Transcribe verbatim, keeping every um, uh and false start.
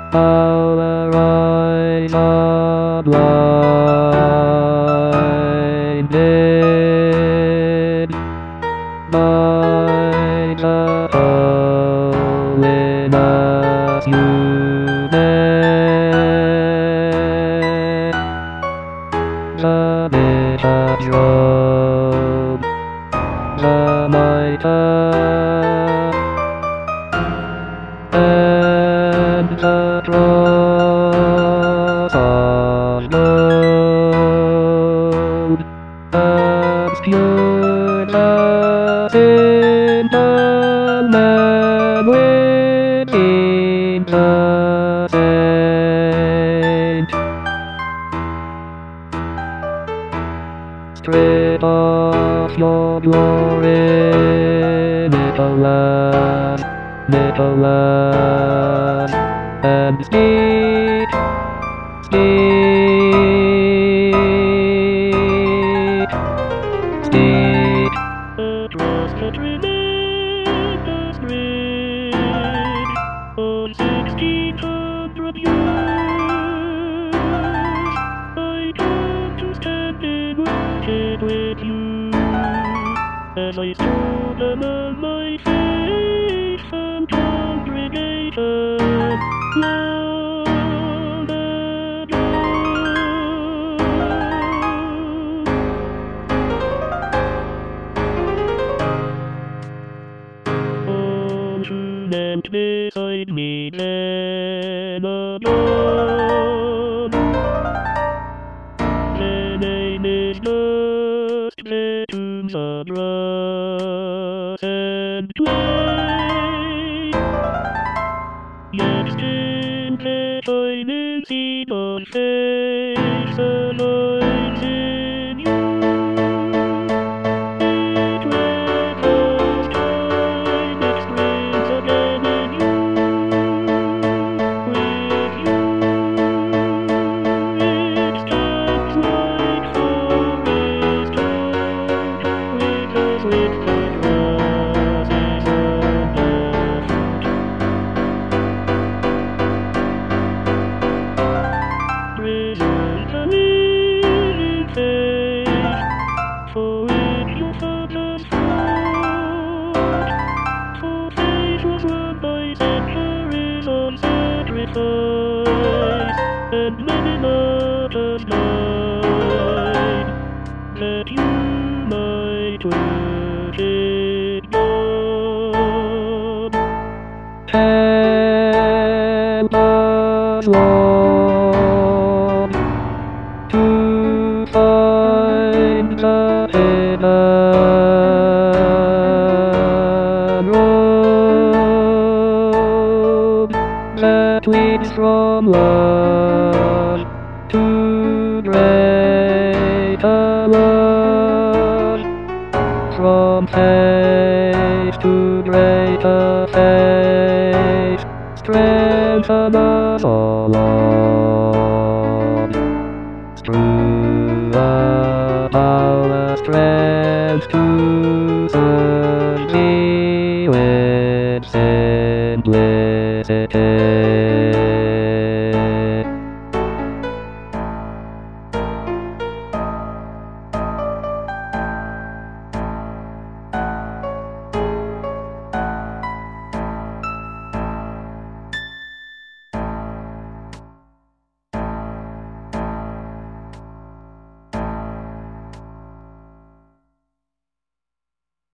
Polaroid blinded by the holiness you met. The bishop's robe, the mitre, and the cross on load obscured the sinful man within the saint. Strip off your glory, Nicholas, Nicholas, and speak, speak, speak. Across country lane, the street, on sixteen hundred years, I come to stand in worship with you, as I stood among my faithful congregation, Lord and on and beside me then alone, the name is just the tombs of brass and clay, yet still the shining seed on face aligns in you. It records time, it springs again in you. With you, it stands like forest oak, withers with the grasses on the fruit. Present the living faith, for in you found us food. For faith was won by centuries of sacrifice, and many martyrs died, that you might worship God. Help us, Lord, to find the hidden road that leads from love to greater love, from faith to greater faith. Strengthen us, O Lord, through the power, strength to